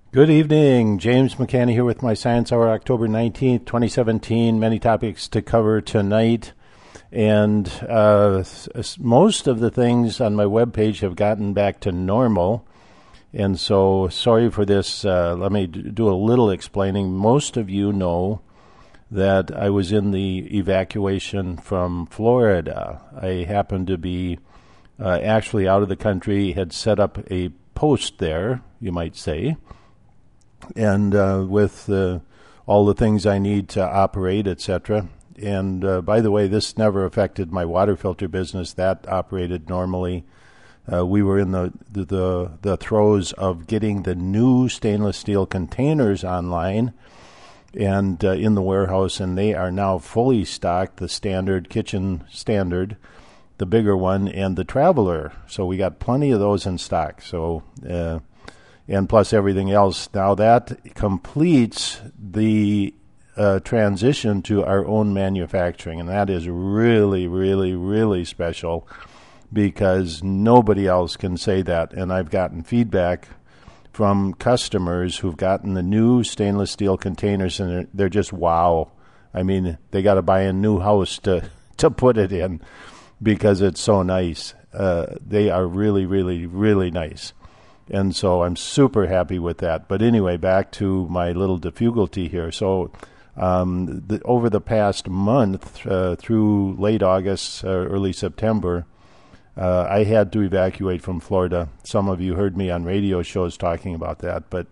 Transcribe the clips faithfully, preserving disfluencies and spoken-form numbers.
Good evening. James McCanny here with my Science Hour, October nineteenth, twenty seventeen. Many topics to cover tonight. And uh, most of the things on my webpage have gotten back to normal. And so, sorry for this. Uh, let me d- do a little explaining. Most of you know that I was in the evacuation from Florida. I happened to be uh, actually out of the country, had set up a post there, you might say. And uh, with uh, all the things I need to operate, et cetera. And uh, by the way, this never affected my water filter business. That operated normally. Uh, we were in the, the, the, the throes of getting the new stainless steel containers online and uh, in the warehouse, and they are now fully stocked, the standard, kitchen standard, the bigger one, and the Traveler. So we got plenty of those in stock. So... Uh, and plus everything else. Now that completes the uh, transition to our own manufacturing, and that is really, really, really special because nobody else can say that. And I've gotten feedback from customers who've gotten the new stainless steel containers, and they're, they're just wow. I mean, they got to buy a new house to, to put it in because it's so nice. Uh, they are really, really, really nice. And so I'm super happy with that. But anyway, back to my little difficulty here. So um, the, over the past month, uh, through late August, uh, early September, uh, I had to evacuate from Florida. Some of you heard me on radio shows talking about that. But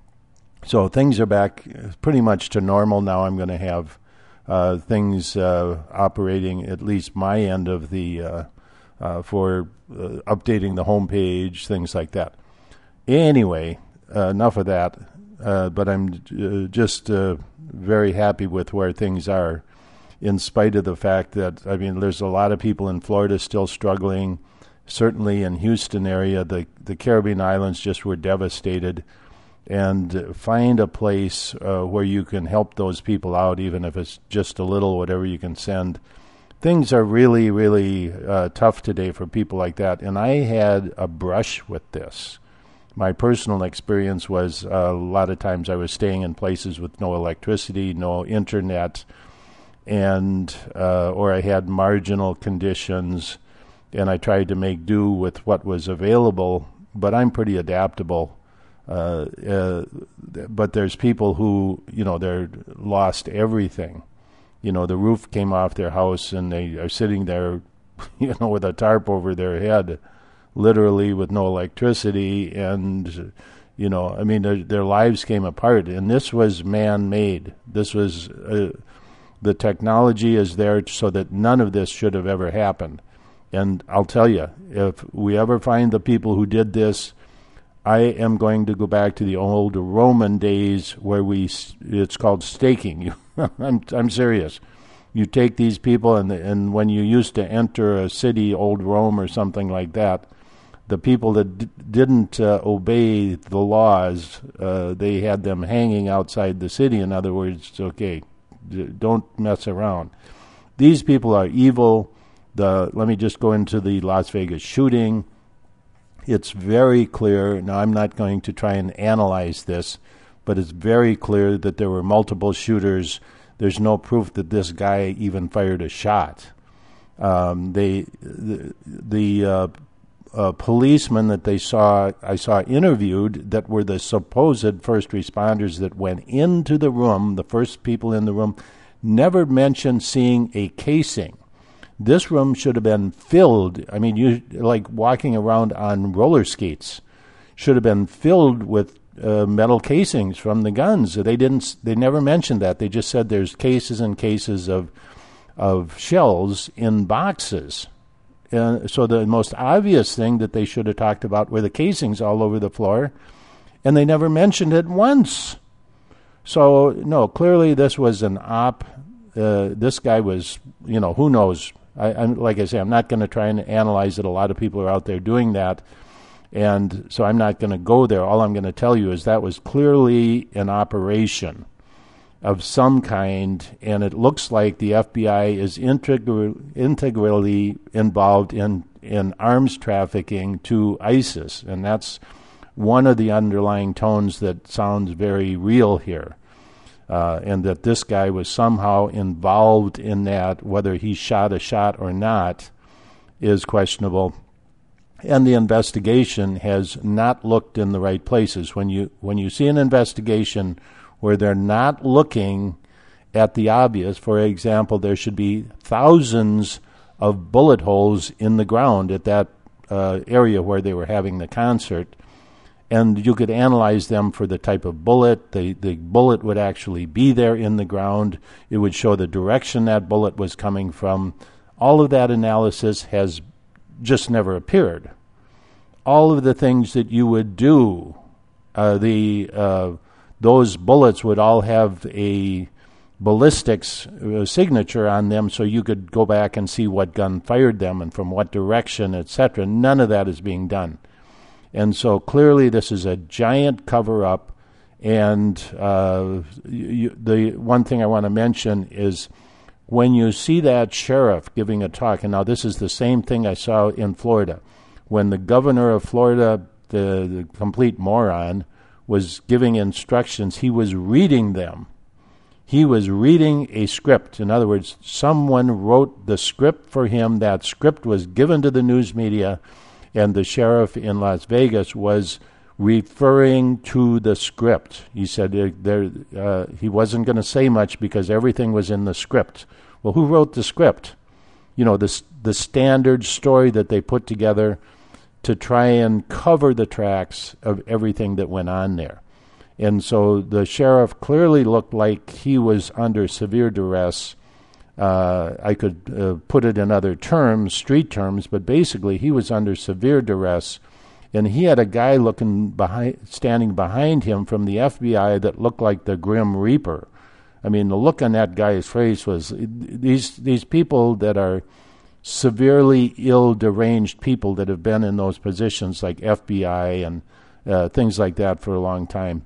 so things are back pretty much to normal. Now I'm going to have uh, things uh, operating, at least my end of the, uh, uh, for uh, updating the homepage, things like that. Anyway, uh, enough of that, uh, but I'm uh, just uh, very happy with where things are, in spite of the fact that, I mean, there's a lot of people in Florida still struggling. Certainly in Houston area, the, the Caribbean islands just were devastated. And find a place uh, where you can help those people out, even if it's just a little, whatever you can send. Things are really, really uh, tough today for people like that. And I had a brush with this. My personal experience was uh, a lot of times I was staying in places with no electricity, no internet, and uh, or I had marginal conditions, and I tried to make do with what was available. But I'm pretty adaptable. Uh, uh, but there's people who, you know, they're lost everything. You know, the roof came off their house, and they are sitting there, you know, with a tarp over their head, literally with no electricity, and, you know, I mean, their, their lives came apart, and this was man-made. This was, uh, the technology is there so that none of this should have ever happened. And I'll tell you, if we ever find the people who did this, I am going to go back to the old Roman days where we, it's called staking. I'm, I'm serious. You take these people, and and when you used to enter a city, old Rome or something like that, the people that d- didn't uh, obey the laws, uh, they had them hanging outside the city. In other words, okay, d- don't mess around. These people are evil. The let me just go into the Las Vegas shooting. It's very clear. Now, I'm not going to try and analyze this, but it's very clear that there were multiple shooters. There's no proof that this guy even fired a shot. Um, they, the, the uh, uh, policemen that they saw, I saw interviewed, that were the supposed first responders that went into the room, the first people in the room, never mentioned seeing a casing. This room should have been filled. I mean, you like walking around on roller skates. Should have been filled with uh, metal casings from the guns. They didn't. They never mentioned that. They just said there's cases and cases of of shells in boxes. Uh, so the most obvious thing that they should have talked about were the casings all over the floor, and they never mentioned it once. So no, clearly this was an op. Uh, this guy was, you know, who knows. I, I'm, like I say, I'm not going to try and analyze it. A lot of people are out there doing that, and so I'm not going to go there. All I'm going to tell you is that was clearly an operation of some kind, and it looks like the F B I is integral, integrally involved in, in arms trafficking to ISIS, and that's one of the underlying tones that sounds very real here. Uh, and that this guy was somehow involved in that, whether he shot a shot or not, is questionable. And the investigation has not looked in the right places. When you when you see an investigation where they're not looking at the obvious, for example, there should be thousands of bullet holes in the ground at that uh, area where they were having the concert, and you could analyze them for the type of bullet. The, the bullet would actually be there in the ground. It would show the direction that bullet was coming from. All of that analysis has just never appeared. All of the things that you would do, uh, the uh, those bullets would all have a ballistics uh, signature on them, so you could go back and see what gun fired them and from what direction, et cetera. None of that is being done. And so clearly this is a giant cover-up, and uh, you, the one thing I want to mention is when you see that sheriff giving a talk, and now this is the same thing I saw in Florida, when the governor of Florida, the, the complete moron, was giving instructions, he was reading them. He was reading a script. In other words, someone wrote the script for him. That script was given to the news media, and the sheriff in Las Vegas was referring to the script. He said there, uh, he wasn't going to say much because everything was in the script. Well, who wrote the script? You know, the, the standard story that they put together to try and cover the tracks of everything that went on there. And so the sheriff clearly looked like he was under severe duress. Uh, I could uh, put it in other terms, street terms, but basically he was under severe duress, and he had a guy looking behind, standing behind him from the F B I that looked like the Grim Reaper. I mean, the look on that guy's face was these these people that are severely ill, deranged people that have been in those positions like F B I and uh, things like that for a long time,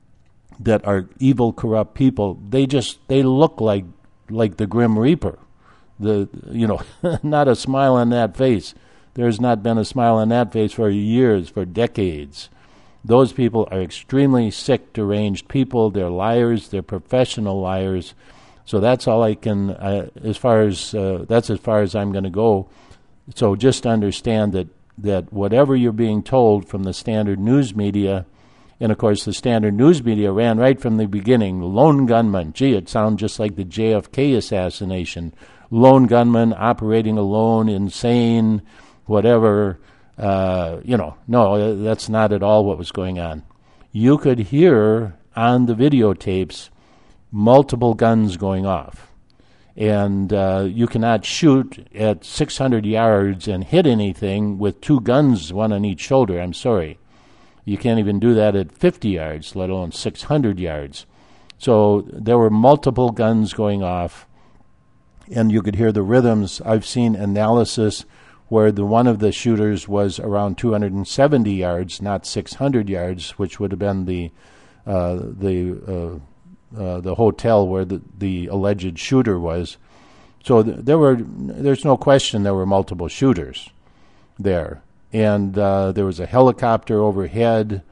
that are evil, corrupt people. They just they look like. like the Grim Reaper. The you know, not a smile on that face. There's not been a smile on that face for years, for decades. Those people are extremely sick, deranged people. They're liars. They're professional liars. So that's all I can, uh, as far as, uh, that's as far as I'm going to go. So just understand that, that whatever you're being told from the standard news media, and, of course, the standard news media ran right from the beginning. Lone gunman. Gee, it sounds just like the J F K assassination. Lone gunman operating alone, insane, whatever. Uh, you know, no, that's not at all what was going on. You could hear on the videotapes multiple guns going off. And uh, you cannot shoot at six hundred yards and hit anything with two guns, one on each shoulder. I'm sorry. You can't even do that at fifty yards, let alone six hundred yards. So there were multiple guns going off, and you could hear the rhythms. I've seen analysis where the one of the shooters was around two hundred seventy yards, not six hundred yards, which would have been the uh, the uh, uh, the hotel where the, the alleged shooter was. So th- there were. There's no question there were multiple shooters there. And uh, there was a helicopter overhead.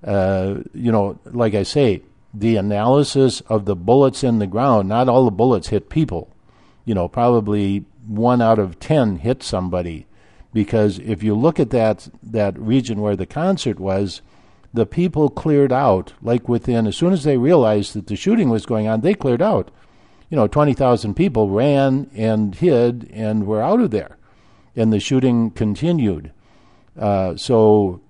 Uh, you know, like I say, the analysis of the bullets in the ground, not all the bullets hit people. You know, probably one out of ten hit somebody. Because if you look at that that region where the concert was, the people cleared out, like within, as soon as they realized that the shooting was going on, they cleared out. You know, twenty thousand people ran and hid and were out of there. And the shooting continued. Uh, so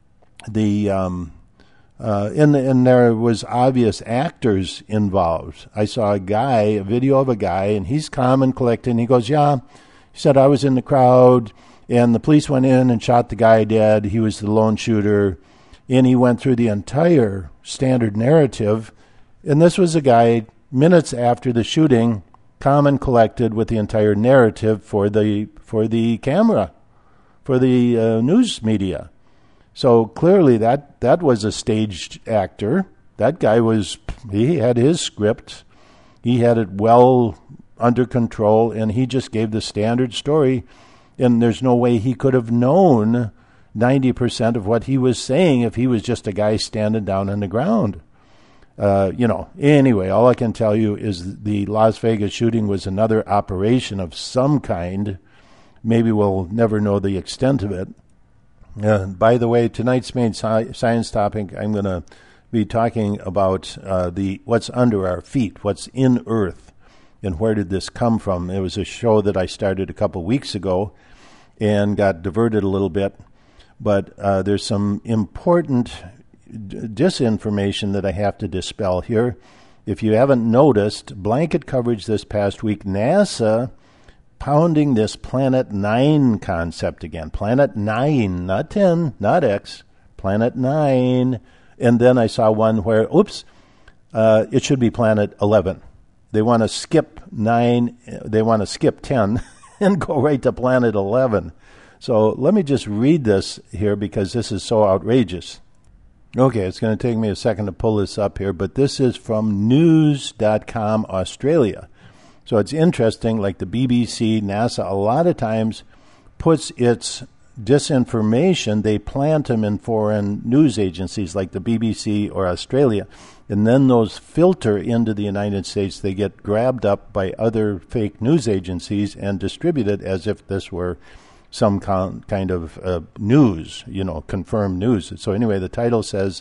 the um, uh, and and there was obvious actors involved. I saw a guy, a video of a guy, and he's calm and collected. And he goes, "Yeah," he said, "I was in the crowd, and the police went in and shot the guy dead. He was the lone shooter." And he went through the entire standard narrative. And this was a guy minutes after the shooting, calm and collected with the entire narrative for the for the camera. For the uh, news media. So clearly that, that was a staged actor. That guy was, he had his script. He had it well under control, and he just gave the standard story. And there's no way he could have known ninety percent of what he was saying if he was just a guy standing down on the ground. Uh, you know, anyway, all I can tell you is the Las Vegas shooting was another operation of some kind. Maybe we'll never know the extent of it. Uh, by the way, tonight's main sci- science topic, I'm going to be talking about uh, the what's under our feet, what's in Earth, and where did this come from. It was a show that I started a couple weeks ago and got diverted a little bit, but uh, there's some important d- disinformation that I have to dispel here. If you haven't noticed, blanket coverage this past week, NASA pounding this Planet Nine concept again. Planet Nine, not ten, not X, Planet Nine. And then I saw one where, oops, uh, it should be Planet Eleven. They want to skip nine, they want to skip ten and go right to Planet Eleven. So let me just read this here because this is so outrageous. Okay, it's going to take me a second to pull this up here, but this is from news dot com Australia. So it's interesting, like the B B C, NASA, a lot of times puts its disinformation, they plant them in foreign news agencies like the B B C or Australia, and then those filter into the United States. They get grabbed up by other fake news agencies and distributed as if this were some kind of uh, news, you know, confirmed news. So anyway, the title says,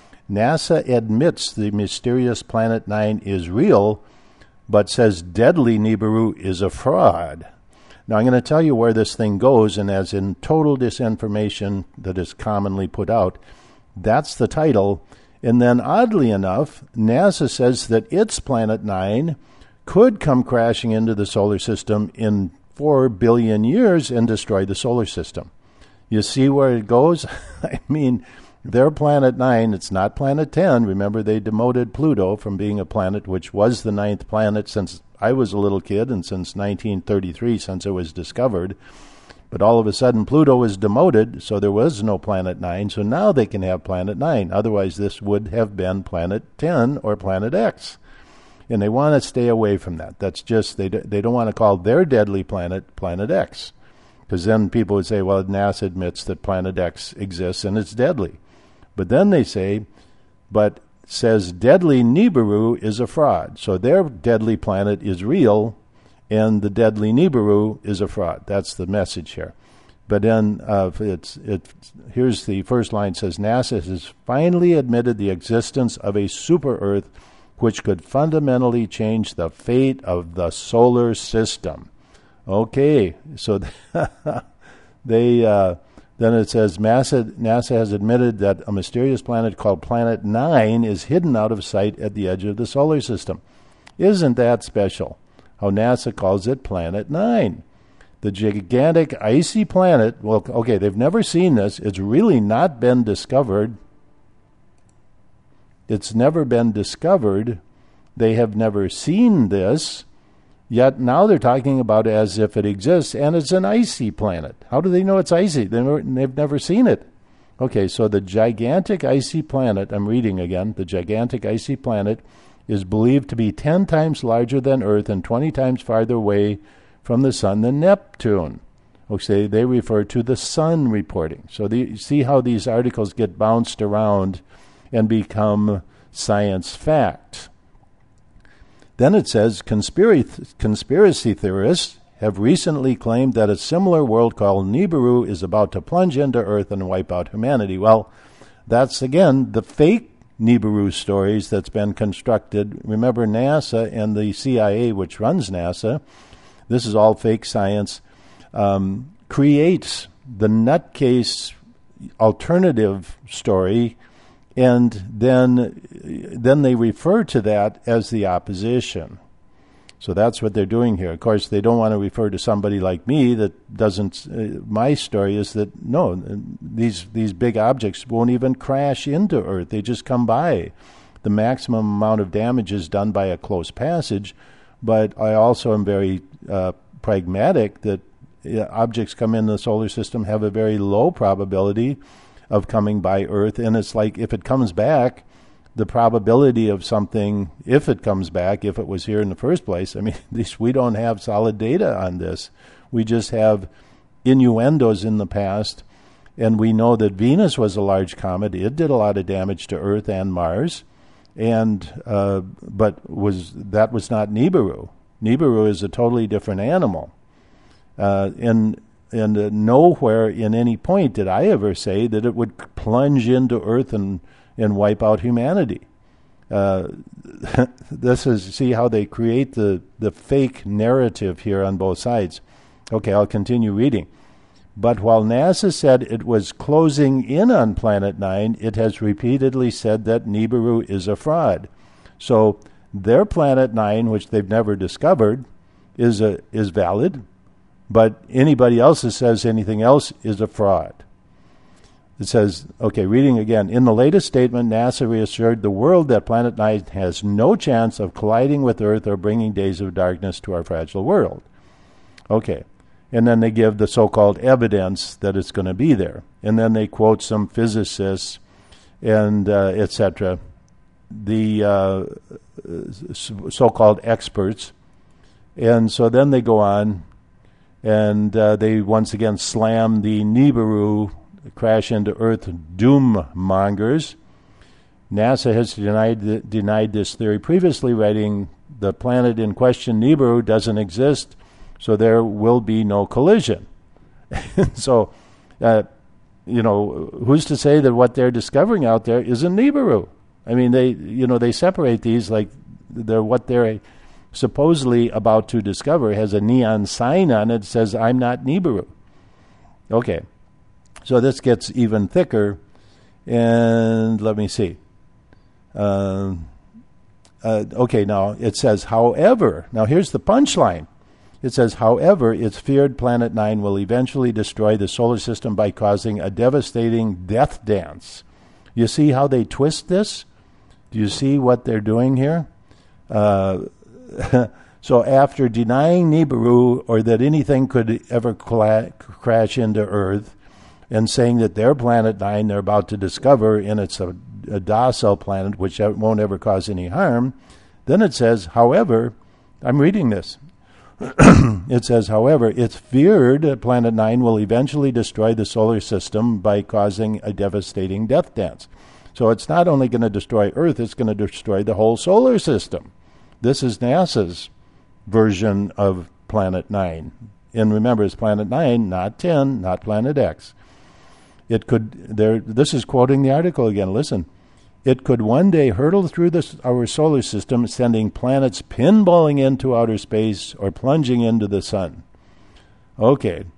NASA admits the mysterious Planet Nine is real, but says deadly Nibiru is a fraud. Now, I'm going to tell you where this thing goes, and as in total disinformation that is commonly put out, that's the title. And then, oddly enough, NASA says that its Planet Nine could come crashing into the solar system in four billion years and destroy the solar system. You see where it goes? I mean, their Planet Nine, it's not Planet ten. Remember, they demoted Pluto from being a planet, which was the ninth planet since I was a little kid and since nineteen thirty-three, since it was discovered. But all of a sudden, Pluto was demoted, so there was no Planet Nine. So now they can have Planet Nine. Otherwise, this would have been Planet ten or Planet X. And they want to stay away from that. That's just, they, they don't want to call their deadly planet Planet X. Because then people would say, well, NASA admits that Planet X exists and it's deadly. But then they say, but says deadly Nibiru is a fraud. So their deadly planet is real, and the deadly Nibiru is a fraud. That's the message here. But then uh, it's it. Here's the first line, says NASA has finally admitted the existence of a super Earth which could fundamentally change the fate of the solar system. Okay, so they... Uh, Then it says NASA, NASA has admitted that a mysterious planet called Planet Nine is hidden out of sight at the edge of the solar system. Isn't that special? How NASA calls it Planet Nine. The gigantic icy planet, well, okay, they've never seen this. It's really not been discovered. It's never been discovered. They have never seen this. Yet now they're talking about it as if it exists, and it's an icy planet. How do they know it's icy? They never, they've never seen it. Okay, so the gigantic icy planet, I'm reading again, the gigantic icy planet is believed to be ten times larger than Earth and twenty times farther away from the sun than Neptune. Okay, they refer to the sun reporting. So the, you see how these articles get bounced around and become science fact. Then it says, conspiracy, conspiracy theorists have recently claimed that a similar world called Nibiru is about to plunge into Earth and wipe out humanity. Well, that's, again, the fake Nibiru stories that's been constructed. Remember, NASA and the C I A, which runs NASA, this is all fake science, um, creates the nutcase alternative story, and then then they refer to that as the opposition. So that's what they're doing here. Of course, they don't want to refer to somebody like me that doesn't. Uh, my story is that, no, these these big objects won't even crash into Earth. They just come by. The maximum amount of damage is done by a close passage, but I also am very uh, pragmatic that uh, objects come in the solar system have a very low probability of coming by Earth, and it's like if it comes back, the probability of something, if it comes back, if it was here in the first place, I mean, this, we don't have solid data on this. We just have innuendos in the past, And we know that Venus was a large comet. It did a lot of damage to Earth and Mars. And uh, but was that was not Nibiru. Nibiru is a totally different animal. Uh, and and uh, nowhere in any point did I ever say that it would plunge into Earth and, and wipe out humanity. Uh, this is, see how they create the, the fake narrative here on both sides. Okay, I'll continue reading. But while NASA said it was closing in on Planet Nine, it has repeatedly said that Nibiru is a fraud. So their Planet Nine, which they've never discovered, is a is valid, but anybody else that says anything else is a fraud. It says, okay, reading again, in the latest statement, NASA reassured the world that Planet Nine has no chance of colliding with Earth or bringing days of darkness to our fragile world. Okay. And then they give the so-called evidence that it's going to be there. And then they quote some physicists and uh, et cetera, the uh, so-called experts. And so then they go on, and uh, they once again slam the Nibiru crash into Earth doom mongers. NASA has denied th- denied this theory previously, writing, the planet in question, Nibiru, doesn't exist, so there will be no collision. so, uh, you know, who's to say that what they're discovering out there isn't Nibiru? I mean, they, you know, they separate these like they're what they're supposedly about to discover has a neon sign on it that says, I'm not Nibiru. Okay, so this gets even thicker, and let me see. Uh, uh, okay, now it says, however, now here's the punchline. It says, however, it's feared Planet Nine will eventually destroy the solar system by causing a devastating death dance. You see how they twist this? Do you see what they're doing here? Uh, so after denying Nibiru, or that anything could ever cla- crash into Earth, and saying that their Planet Nine they're about to discover, and it's a, a docile planet which won't ever cause any harm, then it says, however, I'm reading this, it says, however, it's feared that Planet Nine will eventually destroy the solar system by causing a devastating death dance. So it's not only going to destroy Earth, it's going to destroy the whole solar system. This is NASA's version of Planet Nine. And remember, it's Planet Nine, not ten, not Planet X. It could, there. This is quoting the article again, listen. It could one day hurtle through this, our solar system, sending planets pinballing into outer space or plunging into the sun. Okay.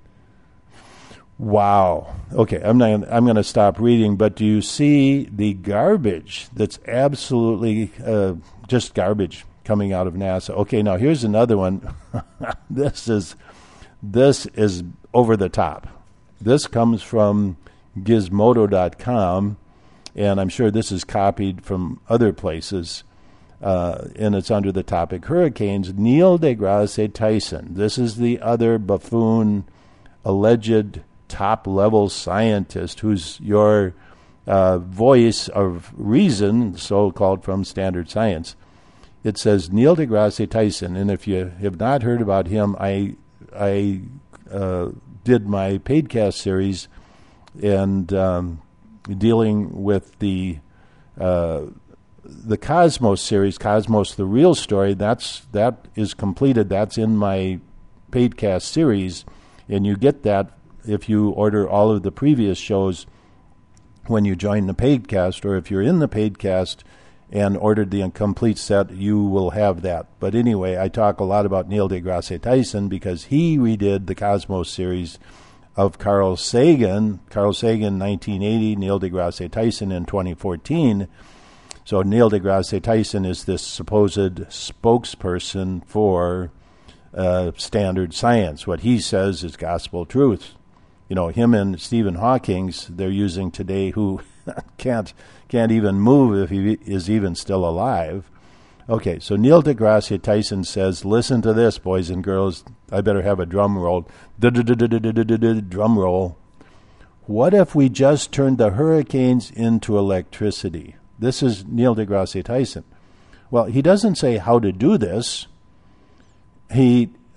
Wow. Okay, I'm not. I'm going to stop reading. But do you see the garbage that's absolutely uh, just garbage coming out of NASA? Okay, now here's another one. this is this is over the top. This comes from Gizmodo dot com. And I'm sure this is copied from other places, uh, and it's under the topic hurricanes. Neil deGrasse Tyson. This is the other buffoon, alleged top-level scientist who's your uh, voice of reason, so-called from Standard Science. It says Neil deGrasse Tyson, and if you have not heard about him, I I uh, did my Paidcast series, and um, dealing with the uh, the Cosmos series, Cosmos: The Real Story. That's that is completed. That's in my Paidcast series, and you get that if you order all of the previous shows when you join the Paidcast, or if you're in the Paidcast and ordered the complete set, you will have that. But anyway, I talk a lot about Neil deGrasse Tyson because he redid the Cosmos series of Carl Sagan, Carl Sagan, nineteen eighty, Neil deGrasse Tyson in twenty fourteen. So Neil deGrasse Tyson is this supposed spokesperson for uh, standard science. What he says is gospel truth. You know, him and Stephen Hawking's, they're using today, who can't can't even move if he is even still alive. Okay, so Neil deGrasse Tyson says, listen to this, boys and girls. I better have a drum roll. Drum roll. What if we just turned the hurricanes into electricity? This is Neil deGrasse Tyson. Well, he doesn't say how to do this. He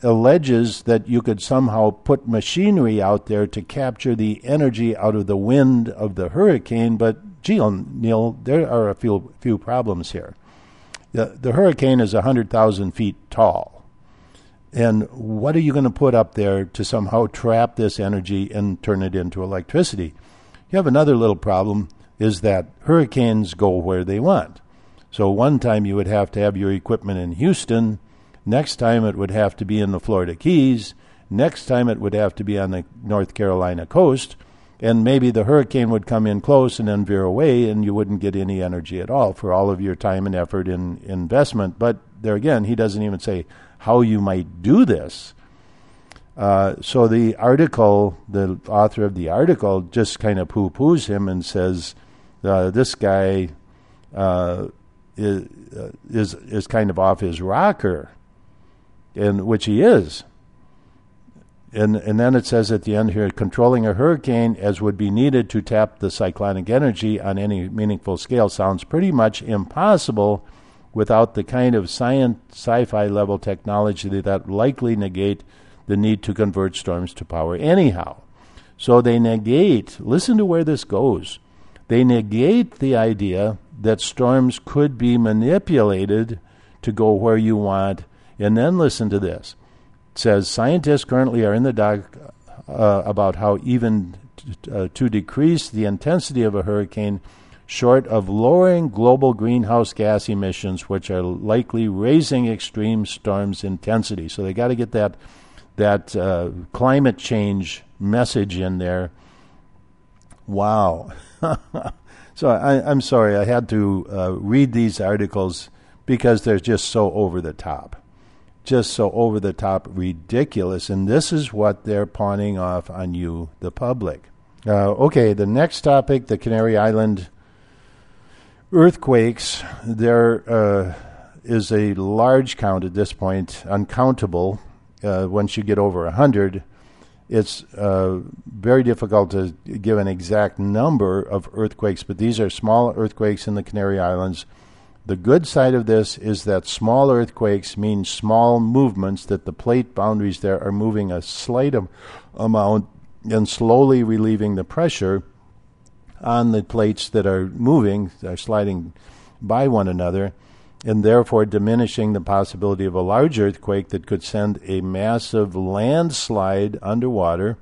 alleges that you could somehow put machinery out there to capture the energy out of the wind of the hurricane, but gee, Neil, there are a few few problems here. The, the hurricane is one hundred thousand feet tall. And what are you going to put up there to somehow trap this energy and turn it into electricity? You have another little problem, is that hurricanes go where they want. So one time you would have to have your equipment in Houston. Next time it would have to be in the Florida Keys. Next time it would have to be on the North Carolina coast. And maybe the hurricane would come in close and then veer away, and you wouldn't get any energy at all for all of your time and effort in investment. But there again, he doesn't even say how you might do this. Uh, so the article, the author of the article just kind of poo-poos him and says, uh, this guy uh, is, uh, is is kind of off his rocker, and which he is. And and then it says at the end here, controlling a hurricane as would be needed to tap the cyclonic energy on any meaningful scale sounds pretty much impossible without the kind of science, sci-fi level technology that likely negate the need to convert storms to power anyhow. So they negate, listen to where this goes, they negate the idea that storms could be manipulated to go where you want. And then listen to this. It says, scientists currently are in the dark uh, about how even t- uh, to decrease the intensity of a hurricane short of lowering global greenhouse gas emissions, which are likely raising extreme storms' intensity. So they got to get that that uh, climate change message in there. Wow. So I, I'm sorry, I had to uh, read these articles because they're just so over the top. Just so over-the-top ridiculous, and this is what they're pawning off on you, the public. Uh, okay, the next topic, the Canary Island earthquakes. There uh, is a large count at this point, uncountable. Uh, once you get over one hundred, it's uh, very difficult to give an exact number of earthquakes, but these are small earthquakes in the Canary Islands. The good side of this is that small earthquakes mean small movements, that the plate boundaries there are moving a slight am- amount and slowly relieving the pressure on the plates that are moving, are sliding by one another, and therefore diminishing the possibility of a large earthquake that could send a massive landslide underwater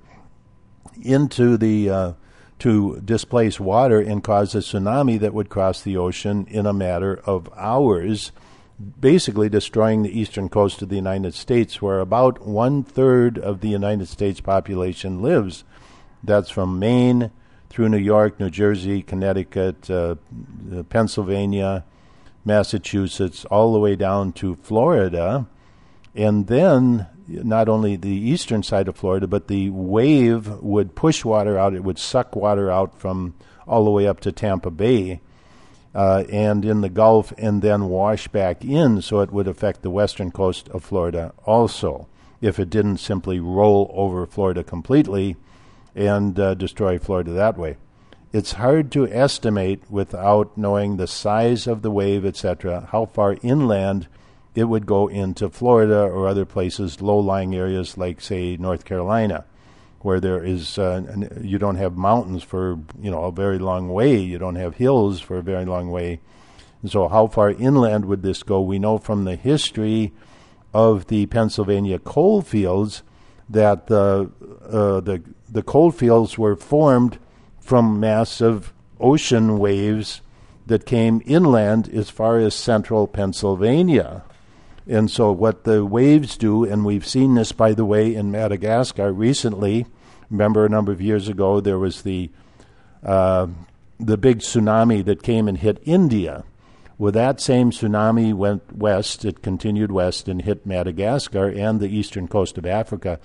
into the uh, to displace water and cause a tsunami that would cross the ocean in a matter of hours, basically destroying the eastern coast of the United States, where about one-third of the United States population lives. That's from Maine through New York, New Jersey, Connecticut, uh, Pennsylvania, Massachusetts, all the way down to Florida. And then not only the eastern side of Florida, but the wave would push water out. It would suck water out from all the way up to Tampa Bay uh, and in the Gulf, and then wash back in, so it would affect the western coast of Florida also, if it didn't simply roll over Florida completely and uh, destroy Florida that way. It's hard to estimate without knowing the size of the wave, et cetera, how far inland it would go into Florida or other places, low-lying areas like, say, North Carolina, where there is uh, you don't have mountains for you know a very long way. You don't have hills for a very long way. And so how far inland would this go? We know from the history of the Pennsylvania coal fields that the uh, the the coal fields were formed from massive ocean waves that came inland as far as central Pennsylvania. And so what the waves do, and we've seen this, by the way, in Madagascar recently. Remember a number of years ago there was the uh, the big tsunami that came and hit India. Well, that same tsunami went west. It continued west and hit Madagascar and the eastern coast of Africa.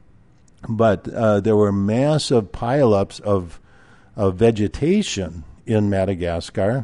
But uh, there were massive pileups of, of vegetation in Madagascar,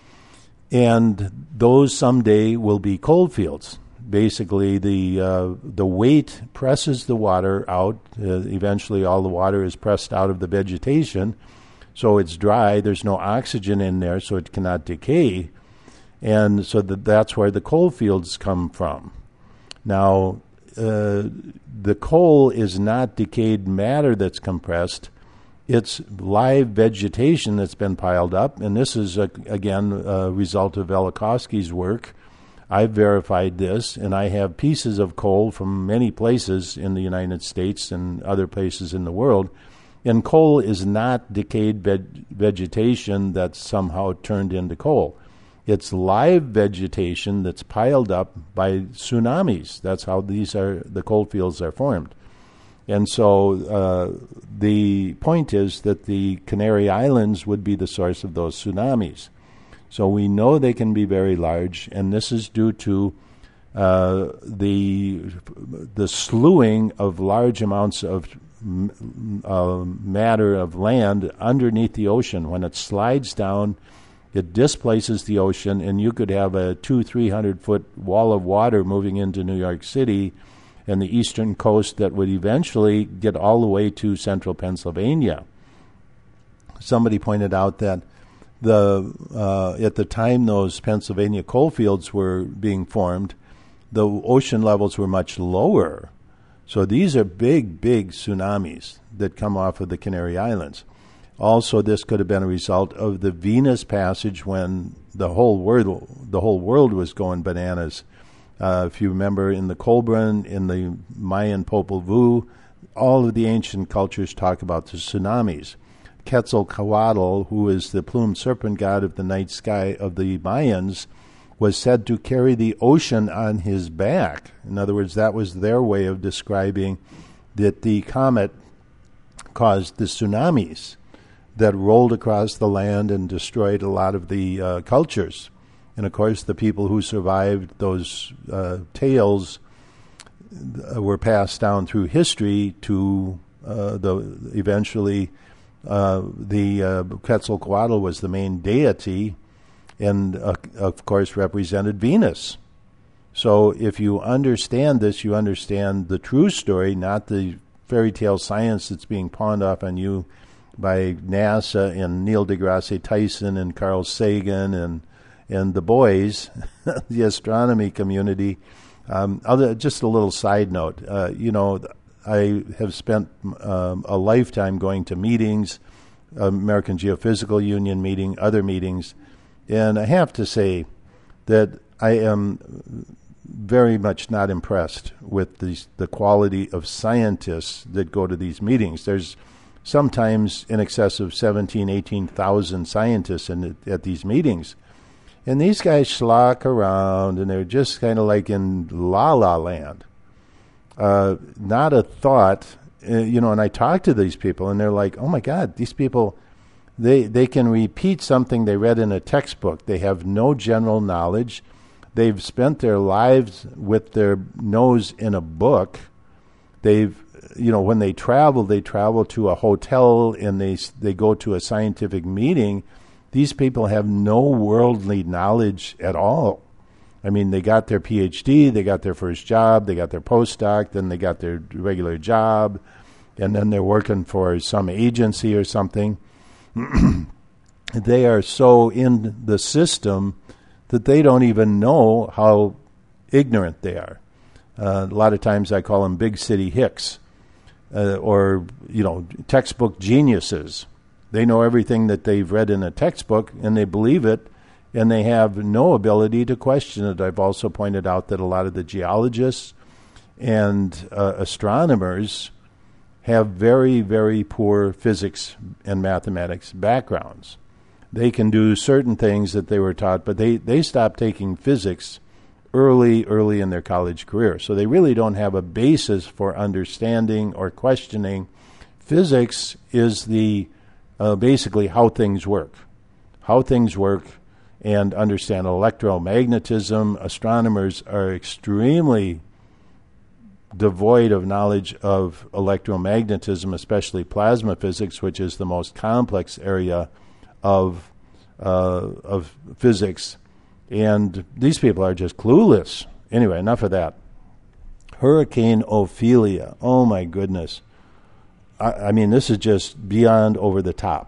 and those someday will be coal fields. Basically, the uh, the weight presses the water out. Uh, eventually, all the water is pressed out of the vegetation, so it's dry. There's no oxygen in there, so it cannot decay, and so that that's where the coal fields come from. Now, uh, the coal is not decayed matter that's compressed. It's live vegetation that's been piled up, and this is, a, again, a result of Velikovsky's work. I've verified this, and I have pieces of coal from many places in the United States and other places in the world, and coal is not decayed veg- vegetation that's somehow turned into coal. It's live vegetation that's piled up by tsunamis. That's how these are, the coal fields are formed. And so uh, the point is that the Canary Islands would be the source of those tsunamis. So we know they can be very large, and this is due to uh, the the slewing of large amounts of m- uh, matter of land underneath the ocean. When it slides down, it displaces the ocean, and you could have a two, three hundred foot wall of water moving into New York City and the eastern coast that would eventually get all the way to central Pennsylvania. Somebody pointed out that the uh, at the time those Pennsylvania coal fields were being formed, the ocean levels were much lower. So these are big, big tsunamis that come off of the Canary Islands. Also, this could have been a result of the Venus passage when the whole world the whole world was going bananas. Uh, if you remember, in the Kolbrin, in the Mayan Popol Vuh, all of the ancient cultures talk about the tsunamis. Quetzalcoatl, who is the plumed serpent god of the night sky of the Mayans, was said to carry the ocean on his back. In other words, that was their way of describing that the comet caused the tsunamis that rolled across the land and destroyed a lot of the uh, cultures. And, of course, the people who survived those uh, tales uh, were passed down through history to uh, the eventually uh, the uh, Quetzalcoatl was the main deity and, uh, of course, represented Venus. So if you understand this, you understand the true story, not the fairy tale science that's being pawned off on you by NASA and Neil deGrasse Tyson and Carl Sagan and and the boys, the astronomy community. Um, other, just a little side note, uh, you know, I have spent um, a lifetime going to meetings, American Geophysical Union meeting, other meetings, and I have to say that I am very much not impressed with these, the quality of scientists that go to these meetings. There's sometimes in excess of seventeen, eighteen thousand scientists in, at these meetings. And these guys schlock around, and they're just kind of like in la-la land. Uh, not a thought, uh, you know, and I talk to these people, and they're like, oh, my God, these people, they, they can repeat something they read in a textbook. They have no general knowledge. They've spent their lives with their nose in a book. They've, you know, when they travel, they travel to a hotel, and they they go to a scientific meeting. These people have no worldly knowledge at all. I mean, they got their P H D, they got their first job, they got their postdoc, then they got their regular job, and then they're working for some agency or something. They are so in the system that they don't even know how ignorant they are. Uh, a lot of times I call them big city hicks, uh, or, you know, textbook geniuses. They know everything that they've read in a textbook, and they believe it, and they have no ability to question it. I've also pointed out that a lot of the geologists and uh, astronomers have very, very poor physics and mathematics backgrounds. They can do certain things that they were taught, but they, they stopped taking physics early, early in their college career. So they really don't have a basis for understanding or questioning. Physics is the Uh, basically how things work, how things work, and understand electromagnetism. Astronomers are extremely devoid of knowledge of electromagnetism, especially plasma physics, which is the most complex area of uh, of physics. And these people are just clueless. Anyway, enough of that. Hurricane Ophelia. Oh, my goodness. I mean, this is just beyond over the top.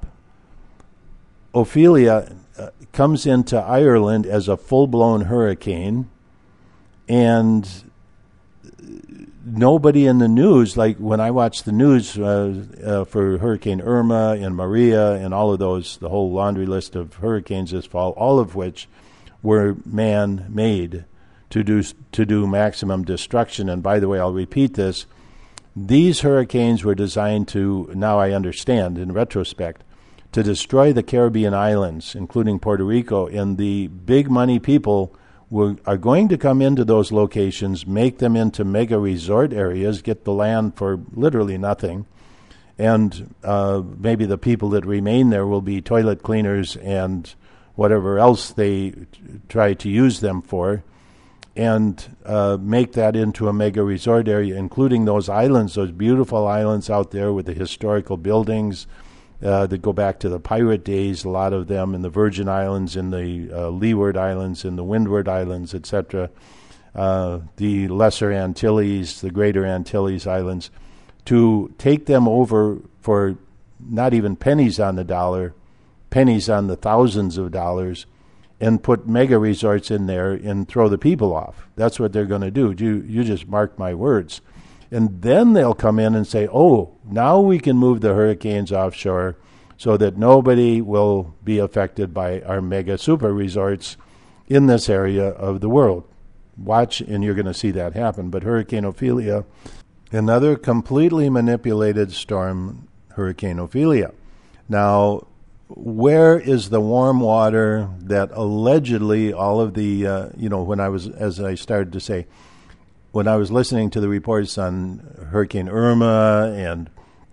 Ophelia uh, comes into Ireland as a full-blown hurricane, and nobody in the news, like when I watch the news uh, uh, for Hurricane Irma and Maria and all of those, the whole laundry list of hurricanes this fall, all of which were man-made to do to do maximum destruction. And by the way, I'll repeat this. These hurricanes were designed to, now I understand in retrospect, to destroy the Caribbean islands, including Puerto Rico, and the big money people were, are going to come into those locations, make them into mega resort areas, get the land for literally nothing, and uh, maybe the people that remain there will be toilet cleaners and whatever else they t- try to use them for, and uh, make that into a mega resort area, including those islands, those beautiful islands out there with the historical buildings uh, that go back to the pirate days, a lot of them in the Virgin Islands, in the uh, Leeward Islands, in the Windward Islands, et cetera, uh, the Lesser Antilles, the Greater Antilles Islands, to take them over for not even pennies on the dollar, pennies on the thousands of dollars, and put mega resorts in there and throw the people off. That's what they're going to do. You you just mark my words. And then they'll come in and say, oh, now we can move the hurricanes offshore so that nobody will be affected by our mega super resorts in this area of the world. Watch, and you're going to see that happen. But Hurricane Ophelia, another completely manipulated storm, Hurricane Ophelia. Now, where is the warm water that allegedly all of the, uh, you know, when I was, as I started to say, when I was listening to the reports on Hurricane Irma and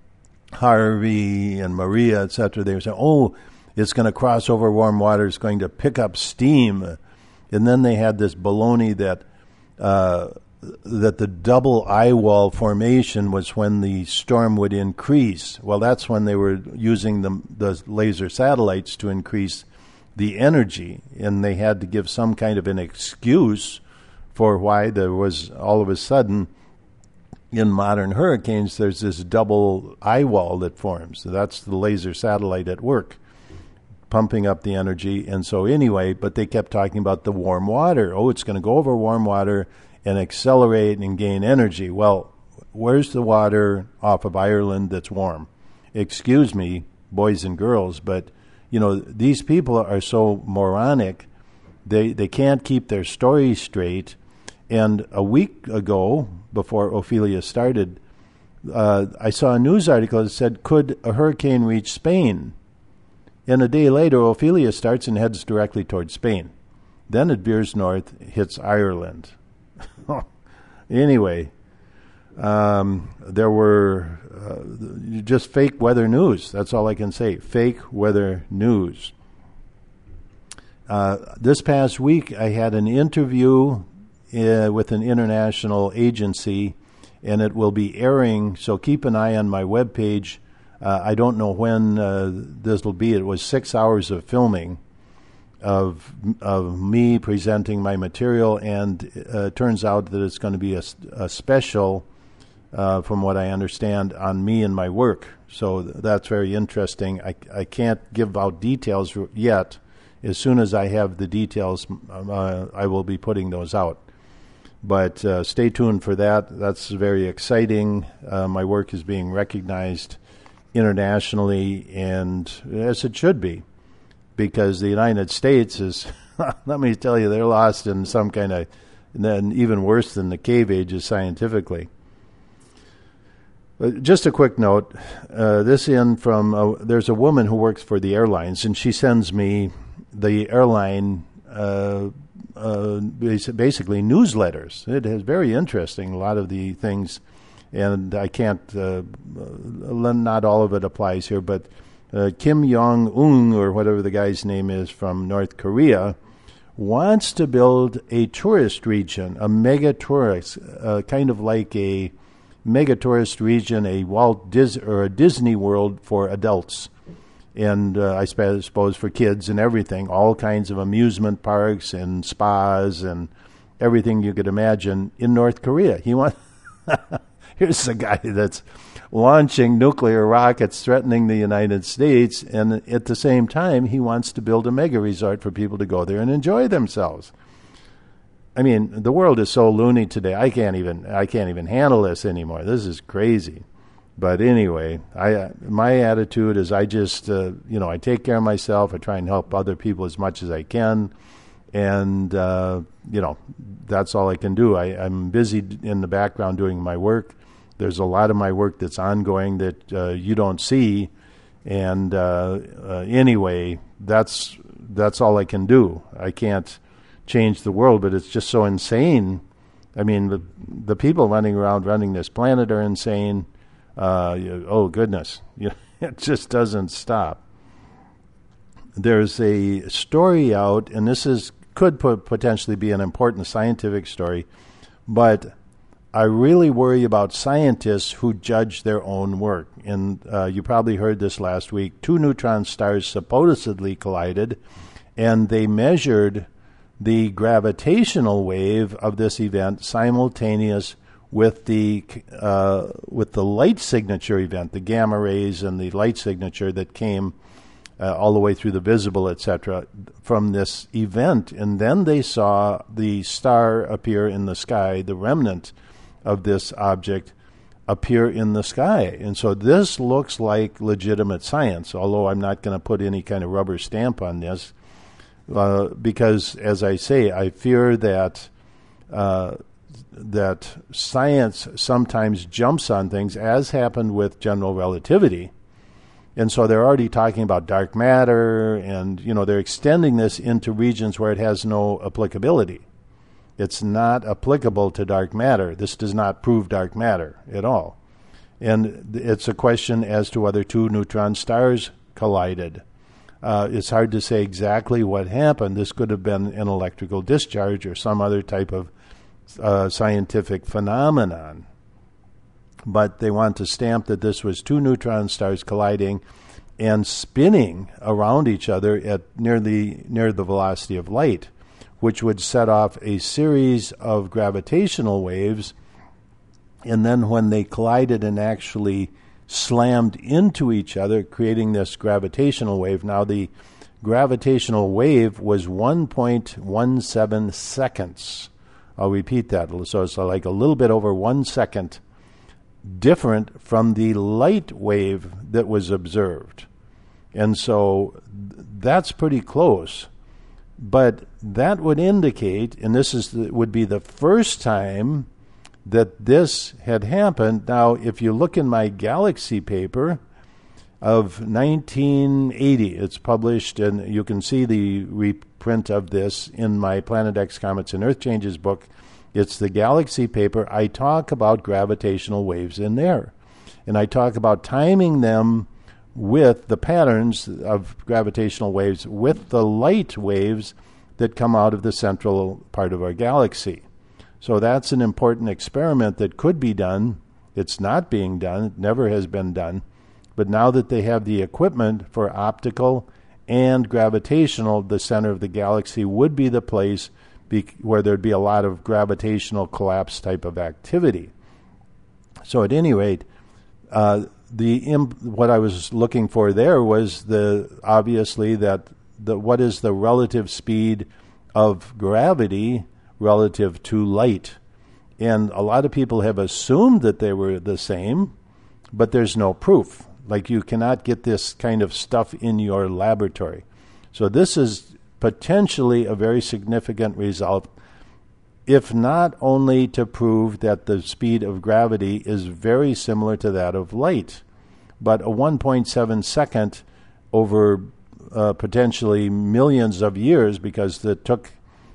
Harvey and Maria, et cetera, they were saying, oh, it's going to cross over warm water, it's going to pick up steam. And then they had this baloney that uh, that the double eye wall formation was when the storm would increase. Well, that's when they were using the, the laser satellites to increase the energy, and they had to give some kind of an excuse for why there was all of a sudden in modern hurricanes there's this double eye wall that forms. So that's the laser satellite at work, pumping up the energy. And so anyway, but they kept talking about the warm water. Oh, it's going to go over warm water and accelerate and gain energy. Well, where's the water off of Ireland that's warm? Excuse me, boys and girls, but, you know, these people are so moronic, they, they can't keep their story straight. And a week ago, before Ophelia started, uh, I saw a news article that said, could a hurricane reach Spain? And a day later, Ophelia starts and heads directly towards Spain. Then it veers north, hits Ireland. Anyway, um, there were uh, just fake weather news. That's all I can say. Fake weather news. Uh, this past week, I had an interview uh, with an international agency, and it will be airing, so keep an eye on my webpage. Uh, I don't know when uh, this will be. It was six hours of filming of of me presenting my material, and uh, it turns out that it's going to be a, a special, uh, from what I understand, on me and my work. So th- that's very interesting. I, I can't give out details yet. As soon as I have the details, uh, I will be putting those out. But uh, stay tuned for that. That's very exciting. Uh, my work is being recognized internationally, and as it should be, because the United States is, let me tell you, they're lost in some kind of, and then even worse than the cave ages scientifically. But just a quick note, uh, this in from, uh, there's a woman who works for the airlines, and she sends me the airline, uh, uh, basically newsletters. It is very interesting, a lot of the things, and I can't, uh, not all of it applies here, but Uh, Kim Jong-un, or whatever the guy's name is, from North Korea, wants to build a tourist region, a mega tourist, uh, kind of like a mega tourist region, a Walt Dis- or a Disney World for adults, and uh, I sp- suppose for kids and everything, all kinds of amusement parks and spas and everything you could imagine in North Korea. He wants. Here's a guy that's launching nuclear rockets threatening the United States, and at the same time, he wants to build a mega resort for people to go there and enjoy themselves. I mean, the world is so loony today. I can't even I can't even handle this anymore. This is crazy. But anyway, I my attitude is I just uh, you know I take care of myself. I try and help other people as much as I can, and uh, you know that's all I can do. I, I'm busy in the background doing my work. There's a lot of my work that's ongoing that uh, you don't see, and uh, uh, anyway, that's that's all I can do. I can't change the world, but it's just so insane. I mean, the, the people running around running this planet are insane. Uh, you, oh, goodness. You, it just doesn't stop. There's a story out, and this is could put, potentially be an important scientific story, but I really worry about scientists who judge their own work. And uh, you probably heard this last week. Two neutron stars supposedly collided, and they measured the gravitational wave of this event simultaneous with the uh, with the light signature event, the gamma rays and the light signature that came uh, all the way through the visible, et cetera, from this event. And then they saw the star appear in the sky, the remnant of this object appear in the sky. And so this looks like legitimate science, although I'm not going to put any kind of rubber stamp on this. Uh, because, as I say, I fear that uh, that science sometimes jumps on things, as happened with general relativity. And so they're already talking about dark matter, and you know they're extending this into regions where it has no applicability. It's not applicable to dark matter. This does not prove dark matter at all. And it's a question as to whether two neutron stars collided. Uh, it's hard to say exactly what happened. This could have been an electrical discharge or some other type of uh, scientific phenomenon. But they want to stamp that this was two neutron stars colliding and spinning around each other at nearly near the velocity of light, which would set off a series of gravitational waves. And then when they collided and actually slammed into each other, creating this gravitational wave. Now, the gravitational wave was one point one seven seconds. I'll repeat that. So it's like a little bit over one second different from the light wave that was observed. And so that's pretty close. But that would indicate, and this is the, would be the first time that this had happened. Now, if you look in my Galaxy paper of nineteen eighty, it's published, and you can see the reprint of this in my Planet X Comets and Earth Changes book. It's the Galaxy paper. I talk about gravitational waves in there, and I talk about timing them with the patterns of gravitational waves with the light waves that come out of the central part of our galaxy. So that's an important experiment that could be done. It's not being done. It never has been done. But now that they have the equipment for optical and gravitational, the center of the galaxy would be the place be- where there'd be a lot of gravitational collapse type of activity. So at any rate, uh, the imp- what I was looking for there was the obviously that the what is the relative speed of gravity relative to light. And a lot of people have assumed that they were the same, but there's no proof. Like, you cannot get this kind of stuff in your laboratory. So this is potentially a very significant result, if not only to prove that the speed of gravity is very similar to that of light, but a one point seven second over uh, potentially millions of years, because it took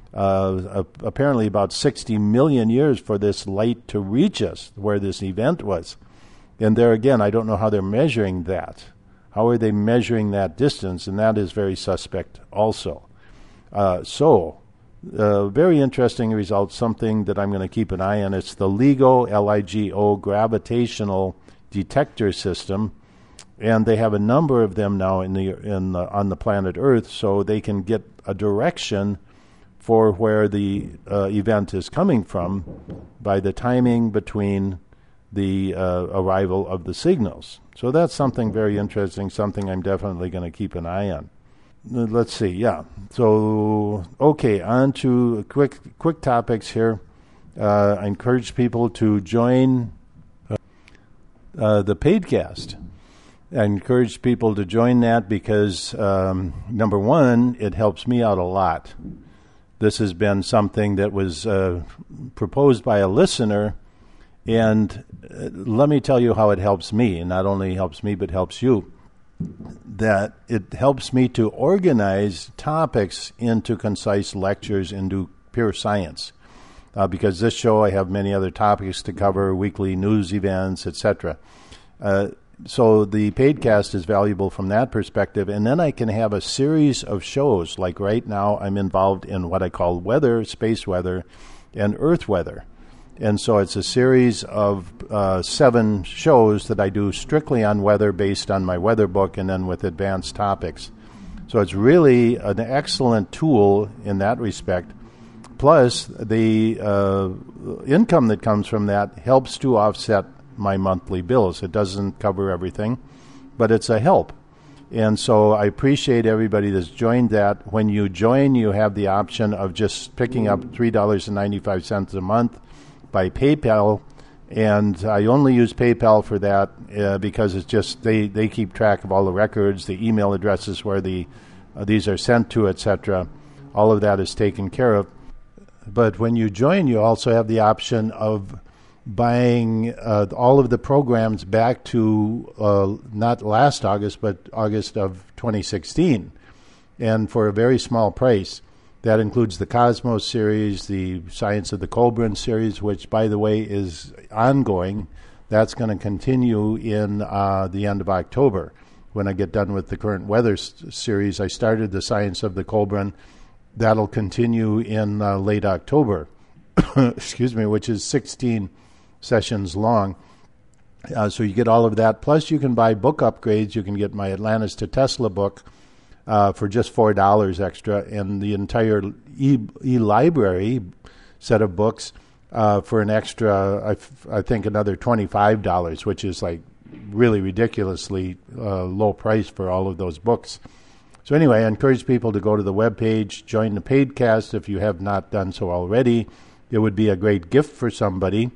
Uh, apparently about sixty million years for this light to reach us where this event was. And there again, I don't know how they're measuring that. How are they measuring that distance? And that is very suspect also. Uh, so, uh, very interesting result, something that I'm going to keep an eye on. It's the LIGO, L I G O, gravitational detector system. And they have a number of them now in the, in the, on the planet Earth, so they can get a direction for where the uh, event is coming from by the timing between the uh, arrival of the signals. So that's something very interesting, something I'm definitely going to keep an eye on. let's see. Yeah. So okay, on to quick quick topics here. Uh, I encourage people to join uh, uh, the Paidcast. I encourage people to join that because um, number one, it helps me out a lot. This has been something that was uh, proposed by a listener, and uh, let me tell you how it helps me. And not only helps me, but helps you. That it helps me to organize topics into concise lectures into pure science. Uh, because this show, I have many other topics to cover, weekly news events, et cetera. Uh, so the Paidcast is valuable from that perspective. And then I can have a series of shows. Like right now, I'm involved in what I call weather, space weather, and earth weather. And so it's a series of uh, seven shows that I do strictly on weather based on my weather book and then with advanced topics. So it's really an excellent tool in that respect. Plus, the uh, income that comes from that helps to offset my monthly bills. It doesn't cover everything, but it's a help. And so I appreciate everybody that's joined that. When you join, you have the option of just picking up three dollars and ninety-five cents a month by PayPal, and I only use PayPal for that uh, because it's just they, they keep track of all the records, the email addresses where the uh, these are sent to, et cetera. All of that is taken care of. But when you join, you also have the option of buying uh, all of the programs back to uh, not last August, but August of twenty sixteen, and for a very small price. That includes the Cosmos series, the Science of the Kolbrin series, which, by the way, is ongoing. That's going to continue in uh, the end of October. When I get done with the current weather s- series, I started the Science of the Kolbrin. That'll continue in uh, late October, excuse me, which is sixteen sessions long. Uh, so you get all of that. Plus, you can buy book upgrades. You can get my Atlantis to Tesla book Uh, for just four dollars extra, and the entire e- e-library set of books uh, for an extra, I, f- I think, another twenty-five dollars, which is like really ridiculously uh, low price for all of those books. So anyway, I encourage people to go to the webpage, join the Paidcast if you have not done so already. It would be a great gift for somebody.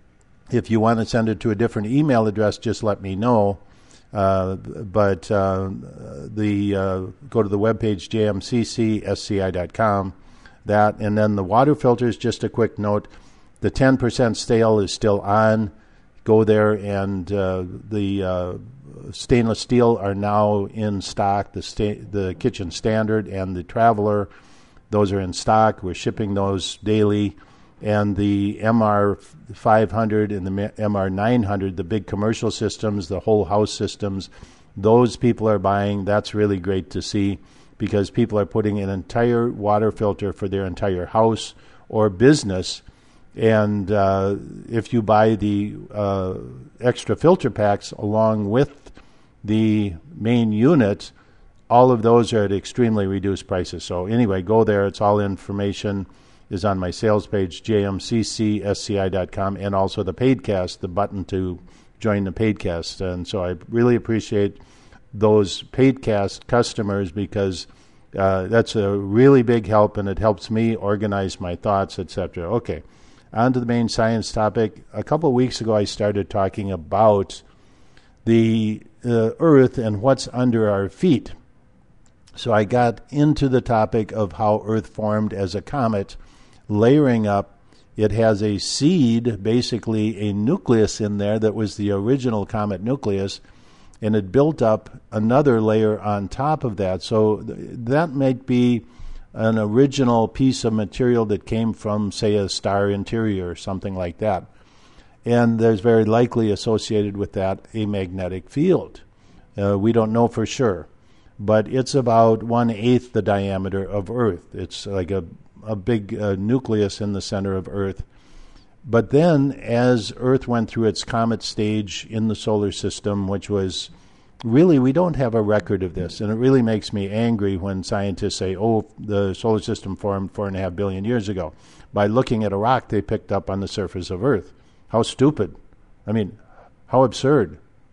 If you want to send it to a different email address, just let me know. Uh, but uh, the uh, go to the webpage, j m c c s c i dot com. That, and then the water filters, just a quick note, the ten percent sale is still on. Go there, and uh, the uh, stainless steel are now in stock. The sta- the Kitchen Standard and the Traveler, those are in stock. We're shipping those daily. And the M R five hundred and the M R nine hundred, the big commercial systems, the whole house systems, those people are buying. That's really great to see because people are putting an entire water filter for their entire house or business. And uh, if you buy the uh, extra filter packs along with the main unit, all of those are at extremely reduced prices. So anyway, go there. It's all information is on my sales page, j m c c s c i dot com, and also the Paidcast, the button to join the Paidcast. And so I really appreciate those Paidcast customers because uh, that's a really big help, and it helps me organize my thoughts, et cetera. Okay, on to the main science topic. A couple of weeks ago, I started talking about the uh, Earth and what's under our feet. So I got into the topic of how Earth formed as a comet, layering up. It has a seed, basically a nucleus in there that was the original comet nucleus, and it built up another layer on top of that. So th- that might be an original piece of material that came from, say, a star interior or something like that. And there's very likely associated with that a magnetic field. Uh, we don't know for sure, but it's about one-eighth the diameter of Earth. It's like a a big uh, nucleus in the center of Earth. But then, as Earth went through its comet stage in the solar system, which was really, we don't have a record of this, and it really makes me angry when scientists say, oh, the solar system formed four and a half billion years ago. By looking at a rock they picked up on the surface of Earth. How stupid. I mean, how absurd.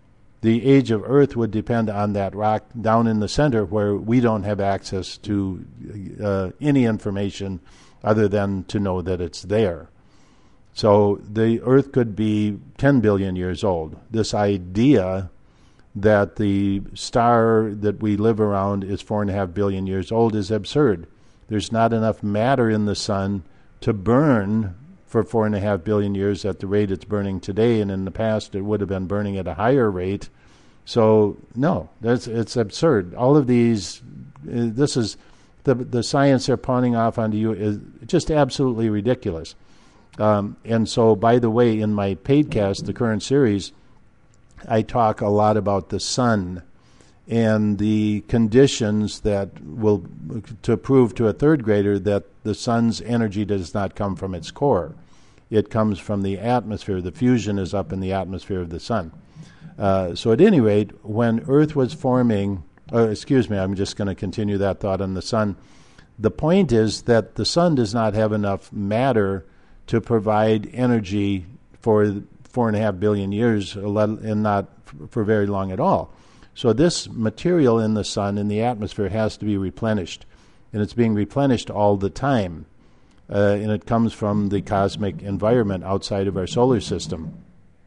The age of Earth would depend on that rock down in the center where we don't have access to uh, any information other than to know that it's there. So the Earth could be ten billion years old. This idea that the star that we live around is four and a half billion years old is absurd. There's not enough matter in the sun to burn for four and a half billion years at the rate it's burning today, and in the past it would have been burning at a higher rate. So no, that's it's absurd. All of these, uh, this is the the science they're pawning off onto you is just absolutely ridiculous. Um, and so, by the way, in my Paidcast, the current series, I talk a lot about the sun and the conditions that will to prove to a third grader that the sun's energy does not come from its core. It comes from the atmosphere. The fusion is up in the atmosphere of the sun. Uh, so at any rate, when Earth was forming, uh, excuse me, I'm just going to continue that thought on the sun. The point is that the sun does not have enough matter to provide energy for four and a half billion years, and not for very long at all. So this material in the sun, in the atmosphere, has to be replenished. And it's being replenished all the time. Uh, and it comes from the cosmic environment outside of our solar system.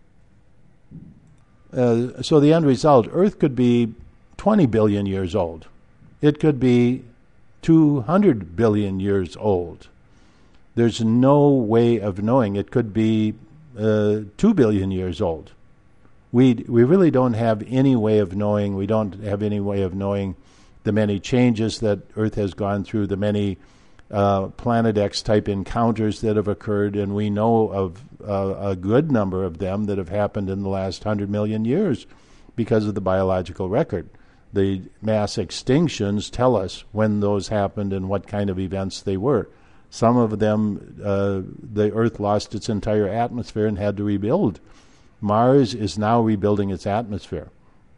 Uh, so the end result, Earth could be twenty billion years old. It could be two hundred billion years old. There's no way of knowing. It could be uh, two billion years old. We we really don't have any way of knowing. We don't have any way of knowing the many changes that Earth has gone through, the many uh, Planet X type encounters that have occurred, and we know of uh, a good number of them that have happened in the last hundred million years because of the biological record. The mass extinctions tell us when those happened and what kind of events they were. Some of them, uh, the Earth lost its entire atmosphere and had to rebuild. Mars is now rebuilding its atmosphere.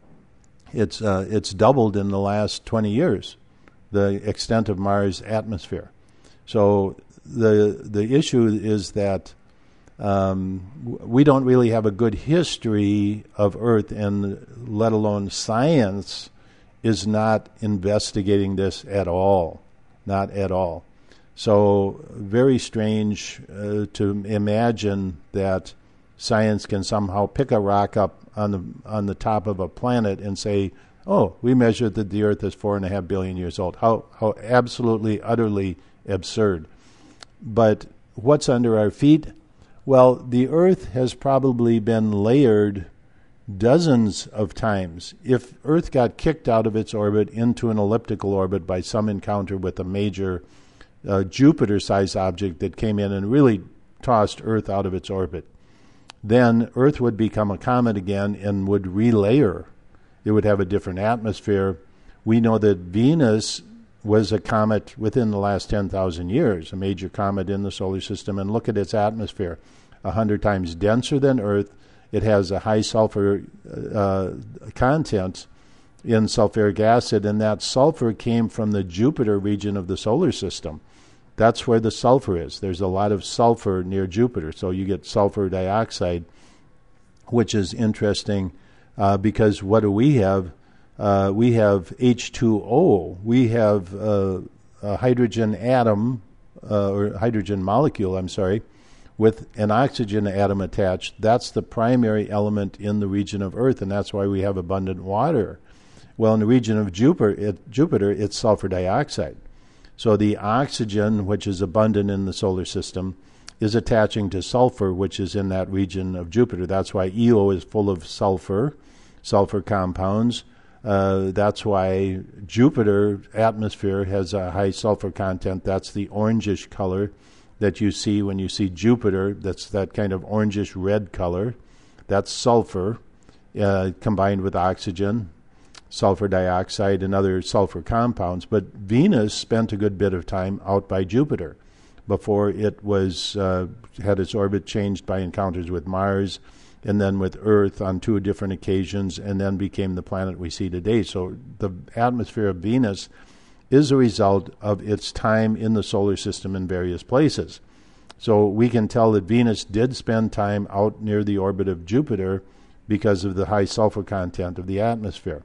It's uh, it's doubled in the last twenty years, the extent of Mars' atmosphere. So the the issue is that um, we don't really have a good history of Earth, and let alone science is not investigating this at all, not at all. So very strange uh, to imagine that science can somehow pick a rock up on the on the top of a planet and say, "Oh, we measured that the Earth is four and a half billion years old." How how absolutely, utterly absurd! But what's under our feet? Well, the Earth has probably been layered dozens of times. If Earth got kicked out of its orbit into an elliptical orbit by some encounter with a major uh, Jupiter-sized object that came in and really tossed Earth out of its orbit, then Earth would become a comet again and would relayer. It would have a different atmosphere. We know that Venus was a comet within the last ten thousand years, a major comet in the solar system, and look at its atmosphere. A hundred times denser than Earth. It has a high sulfur uh, content in sulfuric acid, and that sulfur came from the Jupiter region of the solar system. That's where the sulfur is. There's a lot of sulfur near Jupiter, so you get sulfur dioxide, which is interesting uh, because what do we have? Uh, we have H two O. We have uh, a hydrogen atom, uh, or hydrogen molecule, I'm sorry, with an oxygen atom attached. That's the primary element in the region of Earth, and that's why we have abundant water. Well, in the region of Jupiter, it, Jupiter, it's sulfur dioxide. So the oxygen, which is abundant in the solar system, is attaching to sulfur, which is in that region of Jupiter. That's why Io is full of sulfur, sulfur compounds. Uh, that's why Jupiter atmosphere has a high sulfur content. That's the orangish color that you see when you see Jupiter. That's that kind of orangish red color. That's sulfur uh, combined with oxygen, sulfur dioxide, and other sulfur compounds. But Venus spent a good bit of time out by Jupiter before it was uh, had its orbit changed by encounters with Mars and then with Earth on two different occasions, and then became the planet we see today. So the atmosphere of Venus is a result of its time in the solar system in various places. So we can tell that Venus did spend time out near the orbit of Jupiter because of the high sulfur content of the atmosphere.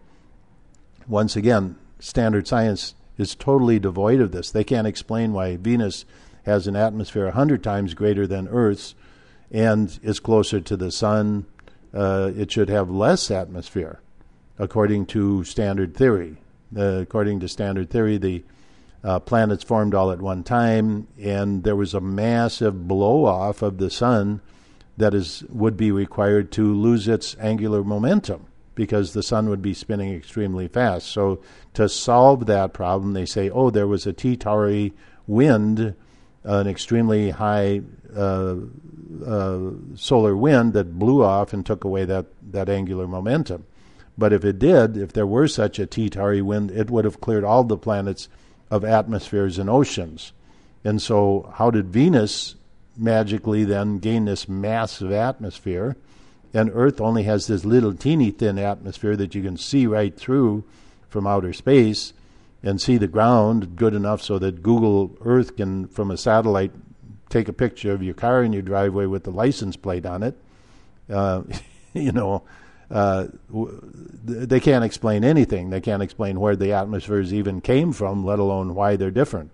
Once again, standard science is totally devoid of this. They can't explain why Venus has an atmosphere one hundred times greater than Earth's and is closer to the sun. Uh, it should have less atmosphere, according to standard theory. Uh, according to standard theory, the uh, planets formed all at one time, and there was a massive blow-off of the sun that is would be required to lose its angular momentum, because the sun would be spinning extremely fast. So to solve that problem, they say, oh, there was a T-Tauri wind, an extremely high uh, uh, solar wind that blew off and took away that, that angular momentum. But if it did, if there were such a T-Tauri wind, it would have cleared all the planets of atmospheres and oceans. And so how did Venus magically then gain this massive atmosphere? And Earth only has this little teeny thin atmosphere that you can see right through from outer space and see the ground good enough so that Google Earth can, from a satellite, take a picture of your car in your driveway with the license plate on it. Uh, you know, uh, w- they can't explain anything. They can't explain where the atmospheres even came from, let alone why they're different.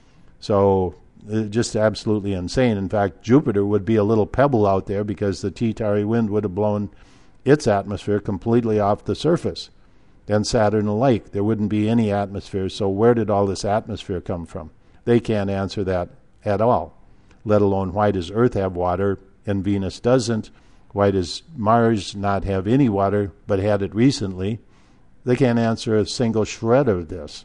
So uh, just absolutely insane. In fact, Jupiter would be a little pebble out there because the T-Tauri wind would have blown its atmosphere completely off the surface. And Saturn alike. There wouldn't be any atmosphere. So where did all this atmosphere come from? They can't answer that at all, let alone why does Earth have water and Venus doesn't? Why does Mars not have any water but had it recently? They can't answer a single shred of this.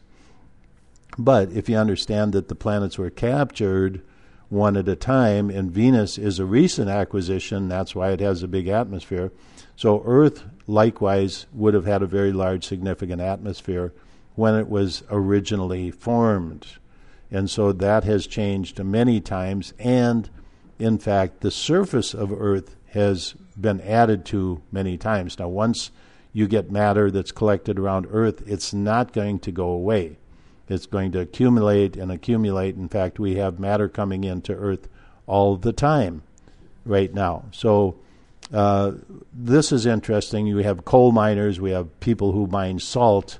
But if you understand that the planets were captured one at a time, and Venus is a recent acquisition, that's why it has a big atmosphere. So Earth, likewise, would have had a very large, significant atmosphere when it was originally formed. And so that has changed many times, and in fact, the surface of Earth has been added to many times. Now, once you get matter that's collected around Earth, it's not going to go away. It's going to accumulate and accumulate. In fact, we have matter coming into Earth all the time right now. So uh, this is interesting. You have coal miners. We have people who mine salt.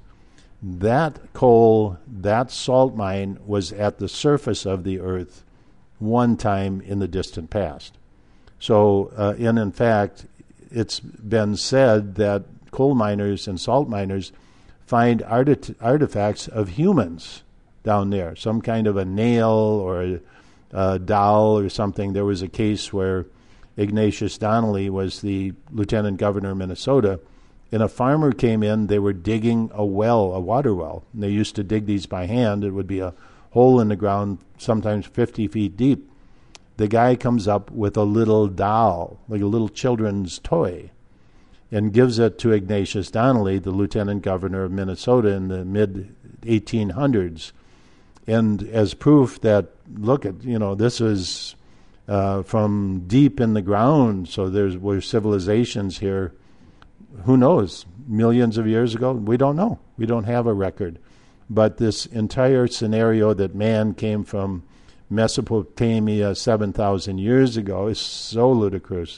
That coal, that salt mine was at the surface of the Earth one time in the distant past. So, uh, and in fact, it's been said that coal miners and salt miners find arti- artifacts of humans down there, some kind of a nail or a, a doll or something. There was a case where Ignatius Donnelly was the lieutenant governor of Minnesota, and a farmer came in. They were digging a well, a water well. And they used to dig these by hand. It would be a hole in the ground, sometimes fifty feet deep. The guy comes up with a little doll, like a little children's toy, and gives it to Ignatius Donnelly, the lieutenant governor of Minnesota in the mid eighteen hundreds. And as proof that, look at, you know, this is uh, from deep in the ground, so there's were civilizations here, who knows, millions of years ago? We don't know. We don't have a record. But this entire scenario that man came from Mesopotamia seven thousand years ago is so ludicrous,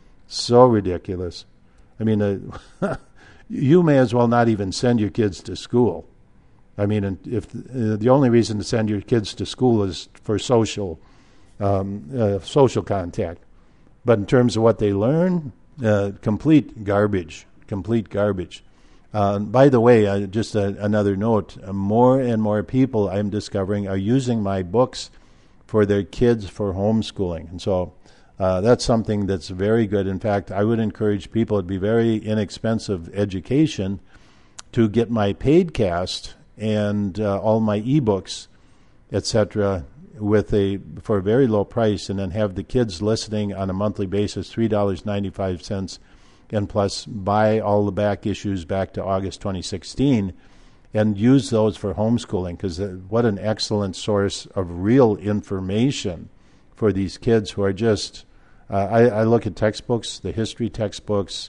so ridiculous. I mean, uh, you may as well not even send your kids to school. I mean, if uh, the only reason to send your kids to school is for social um, uh, social contact. But in terms of what they learn, uh, complete garbage, complete garbage. Uh, by the way, uh, just a, another note, uh, more and more people I'm discovering are using my books for their kids for homeschooling. And so uh, that's something that's very good. In fact, I would encourage people, it'd be very inexpensive education to get my Paidcast and uh, all my ebooks, et cetera, with a for a very low price, and then have the kids listening on a monthly basis, three dollars and ninety-five cents, and plus buy all the back issues back to August twenty sixteen, and use those for homeschooling, because uh, what an excellent source of real information for these kids who are just, uh, I, I look at textbooks, the history textbooks,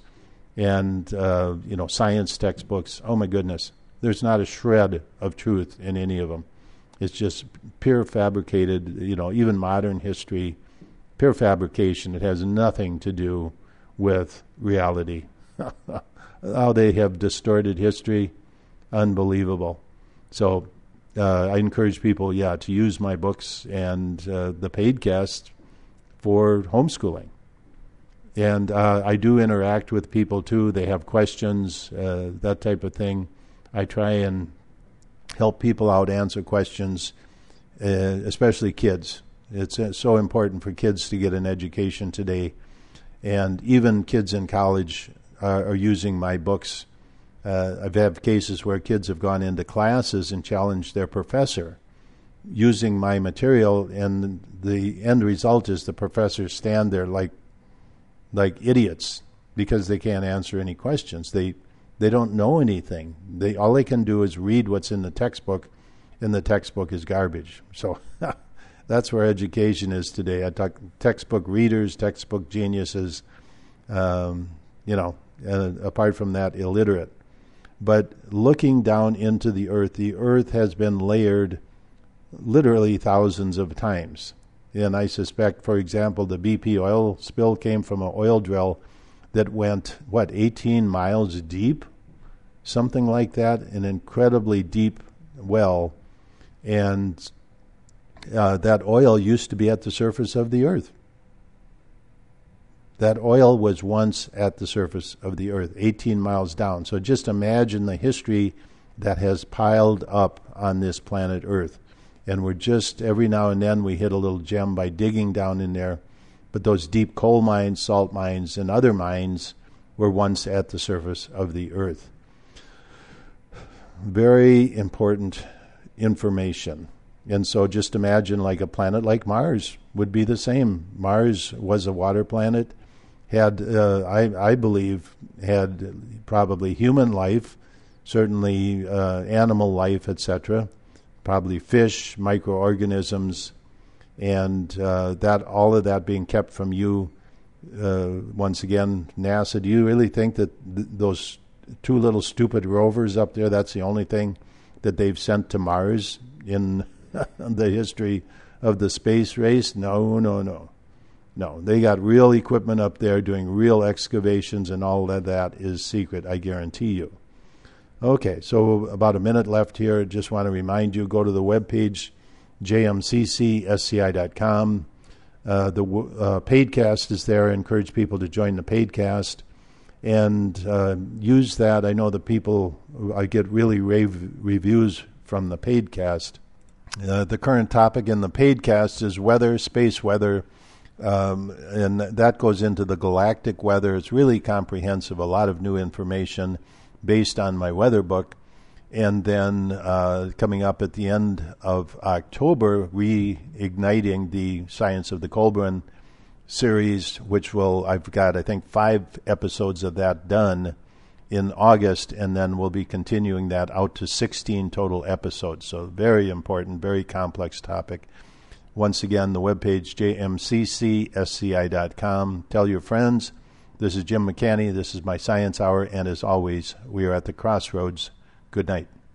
and uh, you know, science textbooks. Oh my goodness, there's not a shred of truth in any of them. It's just pure fabricated, you know, even modern history, pure fabrication. It has nothing to do with reality. how they have distorted history, unbelievable. So uh, I encourage people, yeah, to use my books and uh, the Paidcast for homeschooling. And uh, I do interact with people too. They have questions, uh, that type of thing. I try and help people out, answer questions, uh, especially kids. It's uh, so important for kids to get an education today. And even kids in college are, are using my books. Uh, I've had cases where kids have gone into classes and challenged their professor using my material, and the end result is the professors stand there like like idiots because they can't answer any questions. They they don't know anything. They all they can do is read what's in the textbook, and the textbook is garbage. So that's where education is today. I talk textbook readers, textbook geniuses, um, you know, uh, apart from that, illiterate. But looking down into the earth, the earth has been layered literally thousands of times. And I suspect, for example, the B P oil spill came from an oil drill that went, what, eighteen miles deep? Something like that, an incredibly deep well. And uh, that oil used to be at the surface of the earth. That oil was once at the surface of the earth, eighteen miles down. So just imagine the history that has piled up on this planet Earth. And we're just, every now and then we hit a little gem by digging down in there. But those deep coal mines, salt mines, and other mines were once at the surface of the earth. Very important information. And so just imagine like a planet like Mars would be the same. Mars was a water planet, had, uh, I, I believe, had probably human life, certainly uh, animal life, et cetera, probably fish, microorganisms, and uh, that all of that being kept from you. Uh, once again, NASA, do you really think that th- those two little stupid rovers up there, that's the only thing that they've sent to Mars in the history of the space race? No, no, no. No, they got real equipment up there doing real excavations, and all of that is secret, I guarantee you. Okay, so about a minute left here. Just want to remind you, go to the webpage, j m c c s c i dot com. Uh, the uh, Paidcast is there. I encourage people to join the Paidcast and uh, use that. I know the people, I get really rave reviews from the Paidcast. Uh, the current topic in the Paidcast is weather, space weather, um, and that goes into the galactic weather. It's really comprehensive, a lot of new information based on my weather book. And then uh, coming up at the end of October, reigniting the Science of the Kolbrin series, which will, I've got, I think, five episodes of that done in August, and then we'll be continuing that out to sixteen total episodes. So very important, very complex topic. Once again, the webpage, j m c c s c i dot com. Tell your friends. This is Jim McCanny. This is my Science Hour, and as always, we are at the crossroads. Good night.